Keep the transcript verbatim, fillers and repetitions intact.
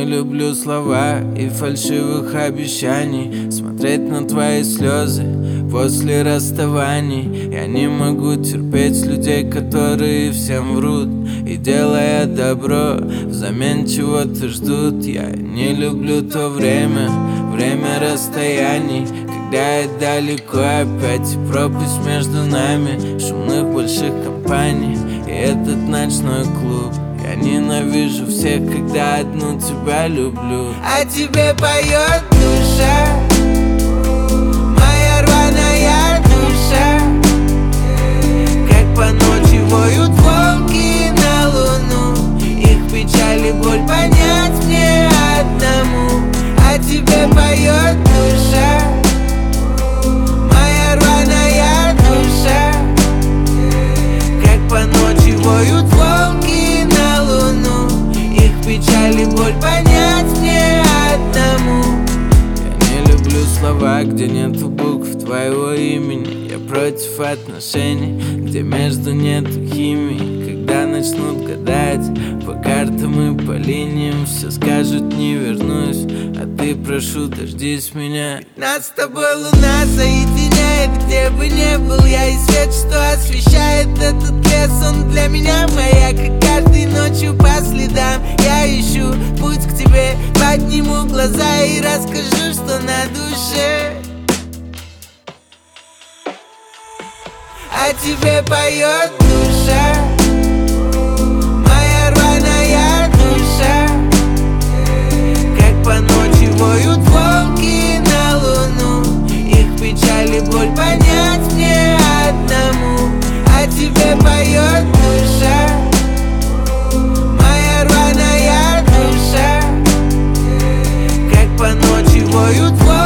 люблю слова и фальшивых обещаний, смотреть на твои слезы после расставаний. Я не могу терпеть людей, которые всем врут и, делая добро, взамен чего-то ждут. Я не люблю то время, время расстояний, когда я далеко, опять пропасть между нами, шумных больших компаний и этот ночной клуб. Я ненавижу всех, когда одну тебя люблю. А тебе поет душа, моя рваная душа, как по ночи воют волки на луну. Их печаль и боль понять мне одному. А тебе поет душа, моя рваная душа, как по ночи воют волки на луну. Их печаль и боль понять мне одному. Я не люблю слова, где нету букв твоего имени. Я против отношений, где между нету химии. Когда начнут гадать по картам и по линиям, все скажут не вернусь, а ты, прошу, дождись меня. Нас с тобой луна соединяет, где бы не был я, и свет, что освещает этот лес, он для меня маяк. И каждой ночью по следам я ищу путь к тебе, подниму глаза и расскажу, что на душе. А тебе поет душа, моя рваная душа, как по ночи воют волки на луну. Их печаль и боль понять мне одному. А тебе поет душа, моя рваная душа, как по ночи воют волки.